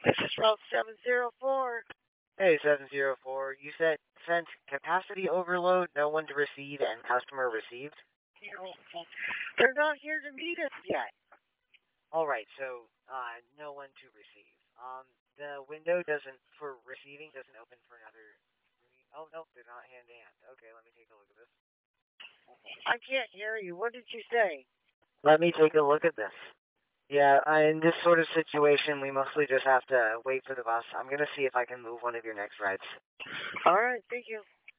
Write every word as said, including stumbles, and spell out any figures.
This is route seven zero four. Hey, seven zero four, you said sent capacity overload, no one to receive, and customer received? They're not here to meet us yet. All right, so uh, no one to receive. Um, the window doesn't, for receiving, doesn't open for another. Oh, no, they're not hand to hand. Okay, let me take a look at this. I can't hear you. What did you say? Let me take a look at this. Yeah, uh, in this sort of situation, we mostly just have to wait for the bus. I'm going to see if I can move one of your next rides. All right, thank you.